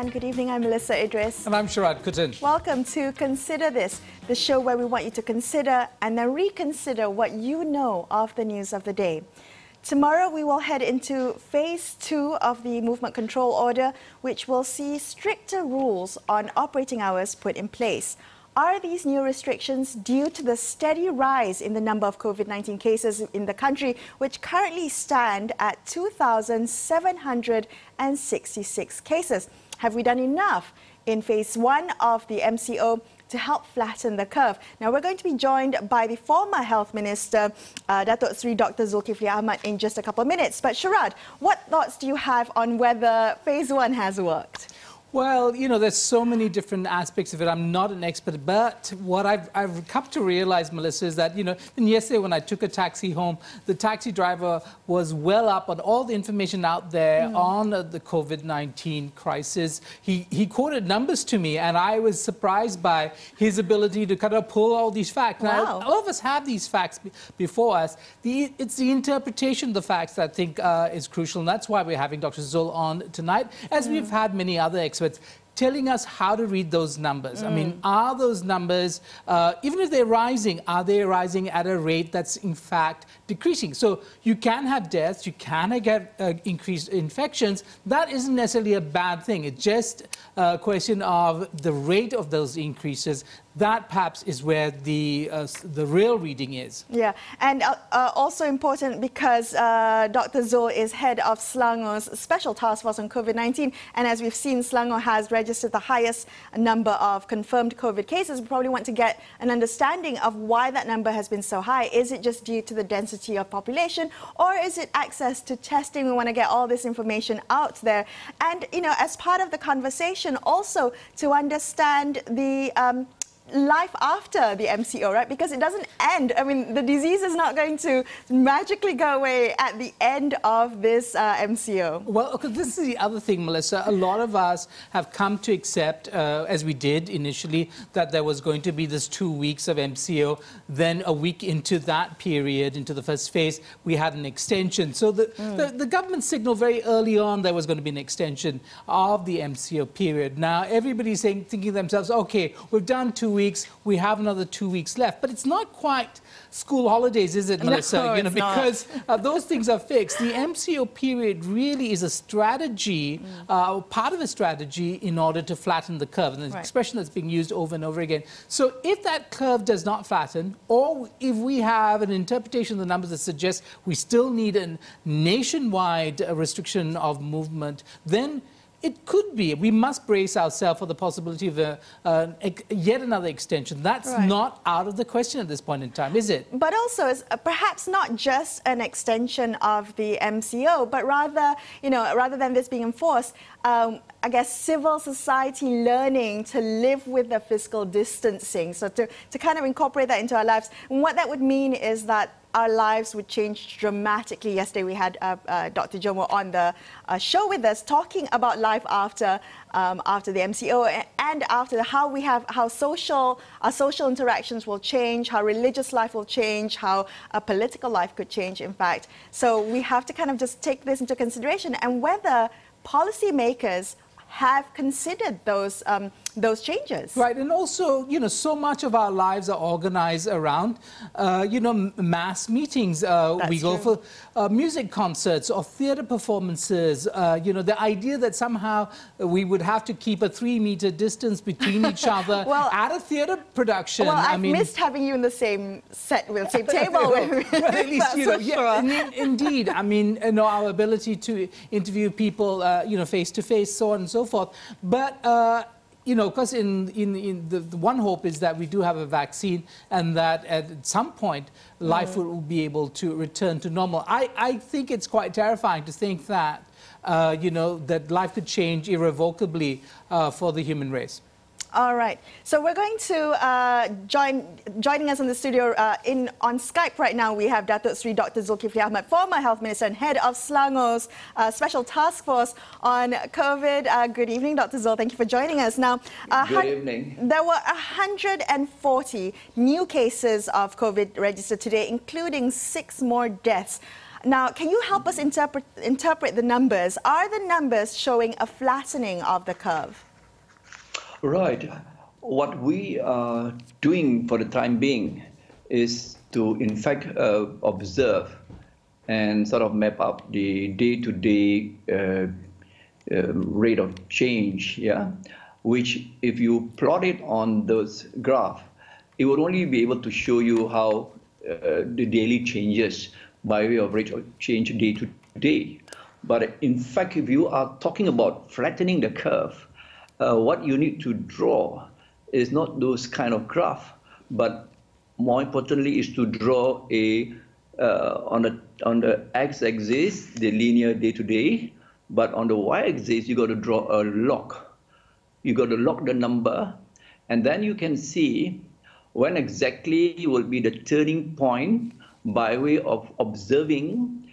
and good evening. I'm Melissa Idris. And I'm Sharad Kuttan. Welcome to Consider This, the show where we want you to consider and then reconsider what you know of the news of the day. Tomorrow we will head into phase 2 of the movement control order, which will see stricter rules on operating hours put in place. Are these new restrictions due to the steady rise in the number of COVID-19 cases in the country, which currently stand at 2,766 cases? Have we done enough in phase 1 of the MCO to help flatten the curve? Now, we're going to be joined by the former Health Minister, Datuk Seri Dr. Zulkifli Ahmad, in just a couple of minutes. But Sharad, what thoughts do you have on whether phase 1 has worked? Well, you know, there's so many different aspects of it. I'm not an expert, but what I've come to realize, Melissa, is that, you know, yesterday when I took a taxi home, the taxi driver was well up on all the information out there on the COVID-19 crisis. He quoted numbers to me, and I was surprised by his ability to kind of pull all these facts. Wow. Now, all of us have these facts before us. It's the interpretation of the facts that I think is crucial, and that's why we're having Dr. Zul on tonight, as we've had many other experts telling us how to read those numbers. I mean, are those numbers, even if they're rising, are they rising at a rate that's in fact decreasing? So you can have deaths, you can get increased infections. That isn't necessarily a bad thing. It's just a question of the rate of those increases. That perhaps is where the real reading is. Yeah, and also important because Dr. Zul is head of Selangor's Special Task Force on COVID-19, and as we've seen, Selangor has registered the highest number of confirmed COVID cases. We probably want to get an understanding of why that number has been so high. Is it just due to the density of population, or is it access to testing? We want to get all this information out there. And, you know, as part of the conversation, also to understand the life after the MCO, right? Because it doesn't end. I mean, the disease is not going to magically go away at the end of this MCO. Well, okay, this is the other thing, Melissa. A lot of us have come to accept, as we did initially, that there was going to be this 2 weeks of MCO. Then a week into that period, into the first phase, we had an extension. So the government signaled very early on there was going to be an extension of the MCO period. Now, everybody's thinking to themselves, okay, we've done 2 weeks, we have another 2 weeks left. But it's not quite school holidays, is it, Melissa? No, you know, it's because those things are fixed. The MCO period really is a strategy, part of a strategy in order to flatten the curve. And the expression that's being used over and over again. So if that curve does not flatten, or if we have an interpretation of the numbers that suggests we still need a nationwide restriction of movement, then it could be. We must brace ourselves for the possibility of yet another extension. That's not out of the question at this point in time, is it? But also, it's perhaps not just an extension of the MCO, but rather, you know, rather than this being enforced, I guess civil society learning to live with the physical distancing. So to kind of incorporate that into our lives. And what that would mean is that our lives would change dramatically. Yesterday we had Dr. Jomo on the show with us talking about life after the MCO and after how our social interactions will change, how religious life will change, how political life could change, in fact. So we have to kind of just take this into consideration, and whether policymakers have considered those changes. Right, and also, you know, so much of our lives are organized around, you know, mass meetings. We go for music concerts or theater performances. You know, the idea that somehow we would have to keep a 3-meter distance between each other at a theater production. Well, I missed having you in the same set with the same table. Well, at least, you know, indeed. I mean, you know, our ability to interview people, you know, face to face, so on and so forth. But you know, because the one hope is that we do have a vaccine, and that at some point life will be able to return to normal. I think it's quite terrifying to think that, you know, that life could change irrevocably for the human race. All right. So we're going to joining us in the studio on Skype right now. We have Datuk Seri Dr. Zulkifli Ahmad, former Health Minister and head of Selangor's Special Task Force on COVID. Good evening, Dr. Zul. Thank you for joining us. Now, good evening. There were 140 new cases of COVID registered today, including 6 more deaths. Now, can you help us interpret the numbers? Are the numbers showing a flattening of the curve? Right. What we are doing for the time being is to, in fact, observe and sort of map up the day-to-day rate of change, yeah, which if you plot it on those graphs, it would only be able to show you how the daily changes by way of rate of change day to day. But in fact, if you are talking about flattening the curve, what you need to draw is not those kind of graph, but more importantly is to draw a on the x-axis, the linear day-to-day, but on the y-axis, you got to draw a log. You got to log the number, and then you can see when exactly will be the turning point by way of observing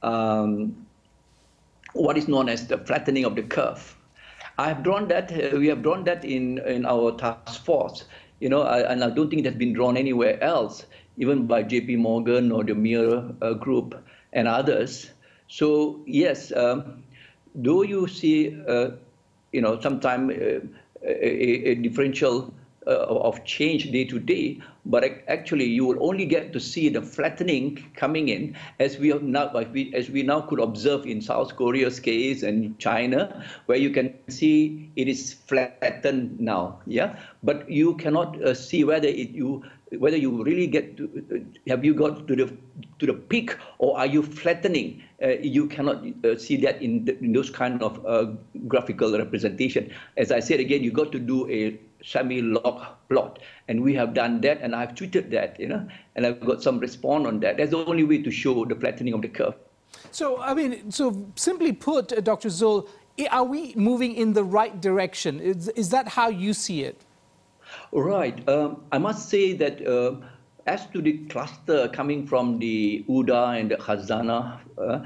what is known as the flattening of the curve. I have drawn that. We have drawn that in our task force. You know, and I don't think it has been drawn anywhere else, even by J.P. Morgan or the Mir Group and others. So yes, though you see, you know, sometimes a differential of change day to day, but actually you will only get to see the flattening coming in as we now could observe in South Korea's case and China, where you can see it is flattened now. Yeah, but you cannot see whether you really get to have you got to the peak, or are you flattening? You cannot see that in those kind of graphical representation. As I said again, you got to do a semi-log plot, and we have done that, and I've tweeted that, you know, and I've got some response on that. That's the only way to show the flattening of the curve. So, I mean, so simply put, Dr. Zul, are we moving in the right direction? Is that how you see it? Right. I must say that as to the cluster coming from the UDA and the Khazanah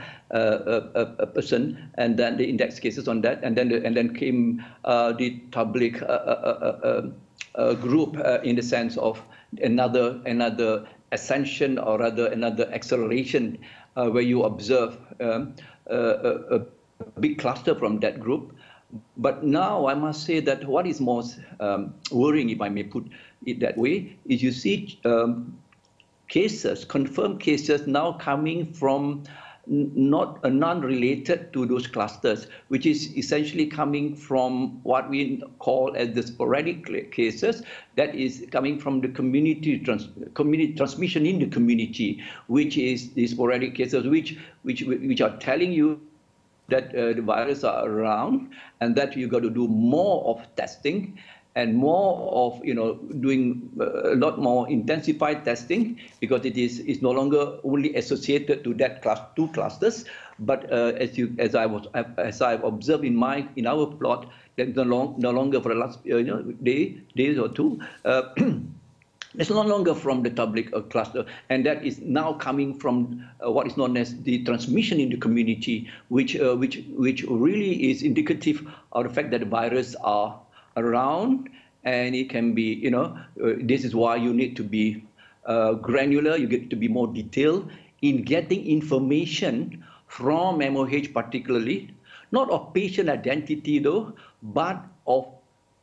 person, and then the index cases on that, and then came the Tabligh group in the sense of another ascension, or rather another acceleration, where you observe a big cluster from that group. But now I must say that what is most worrying, if I may put it that way, is you see cases, confirmed cases now coming from non-related to those clusters, which is essentially coming from what we call as the sporadic cases, that is coming from the community transmission in the community, which is the sporadic cases which are telling you that the virus are around, and that you got to do more of testing and more of, you know, doing a lot more intensified testing, because it is no longer only associated to that two clusters, but as I've observed in our plot, that no longer for the last days or two. It's no longer from the Tabligh cluster, and that is now coming from what is known as the transmission in the community, which really is indicative of the fact that the virus are around, and it can be, you know, this is why you need to be granular, you get to be more detailed in getting information from MOH particularly, not of patient identity though, but of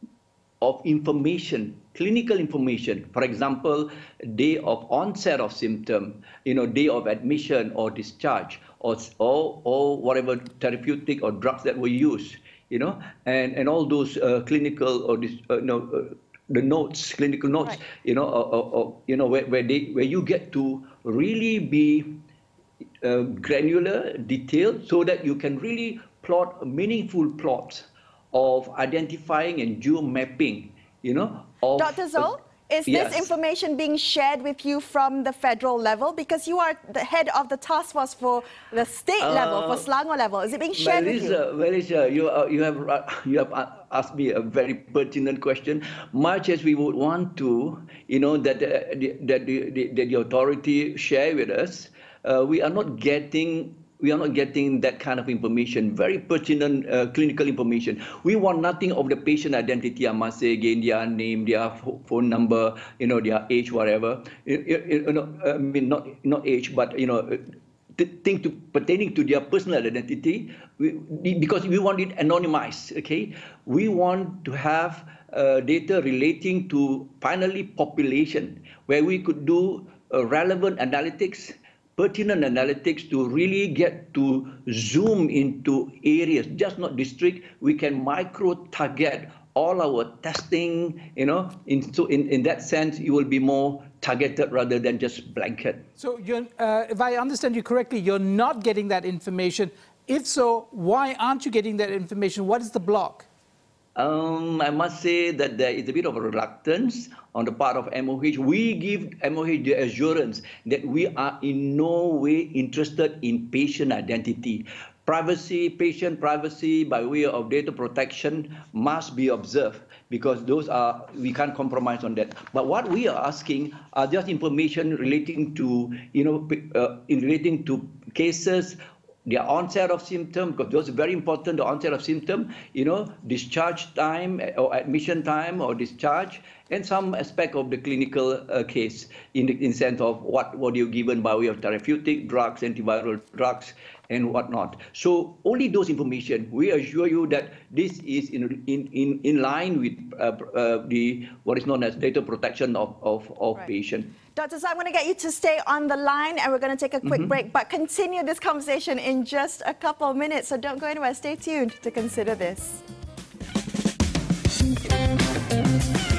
information, clinical information. For example, day of onset of symptom, you know, day of admission or discharge, or whatever therapeutic or drugs that were used, you know, and all those clinical or the notes, clinical notes, right. You know, where you get to really be granular, detailed, so that you can really plot meaningful plots of identifying and geo-mapping, you know. Dr. Zul, is this information being shared with you from the federal level? Because you are the head of the task force for the state level, for Selangor level. Is it being shared with you? You have asked me a very pertinent question. Much as we would want to, you know, that the authority share with us, we are not getting that kind of information, very pertinent clinical information. We want nothing of the patient identity, I must say again, their name, their phone number, you know, their age, whatever. I mean, not age, but, you know, things pertaining to their personal identity, because we want it anonymized, okay? We want to have data relating to finally population, where we could do relevant analytics, pertinent analytics to really get to zoom into areas, just not district. We can micro-target all our testing, so in that sense, it will be more targeted rather than just blanket. So if I understand you correctly, you're not getting that information. If so, why aren't you getting that information? What is the block? I must say that there is a bit of a reluctance on the part of MOH. We give MOH the assurance that we are in no way interested in patient identity. Privacy, patient privacy by way of data protection must be observed, because we can't compromise on that. But what we are asking are just information relating to, relating to cases, the onset of symptom, because those are very important, the onset of symptom, discharge time or admission time or discharge, and some aspect of the clinical case in sense of what you're given by way of therapeutic drugs, antiviral drugs, and whatnot. So only those information, we assure you that this is in line with what is known as data protection of right. Patient. Dr. So I'm going to get you to stay on the line, and we're going to take a quick break, but continue this conversation in just a couple of minutes. So don't go anywhere. Stay tuned to consider this.